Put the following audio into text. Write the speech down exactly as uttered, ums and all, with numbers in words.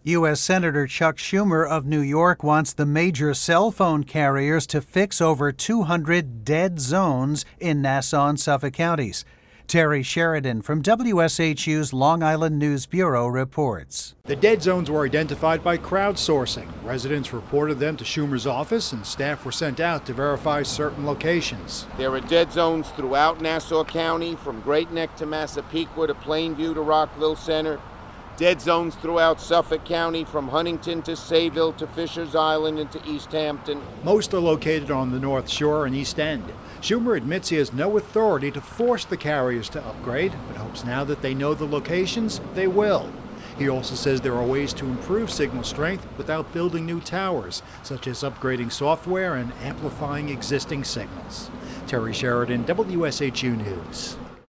U S. Senator Chuck Schumer of New York wants the major cell phone carriers to fix over two hundred dead zones in Nassau and Suffolk counties. Terry Sheridan from W S H U's Long Island News Bureau reports. The dead zones were identified by crowdsourcing. Residents reported them to Schumer's office, and staff were sent out to verify certain locations. There are dead zones throughout Nassau County, from Great Neck to Massapequa to Plainview to Rockville Center. Dead zones throughout Suffolk County, from Huntington to Sayville to Fisher's Island and to East Hampton. Most are located on the North Shore and East End. Schumer admits he has no authority to force the carriers to upgrade, but hopes now that they know the locations, they will. He also says there are ways to improve signal strength without building new towers, such as upgrading software and amplifying existing signals. Terry Sheridan, W S H U News.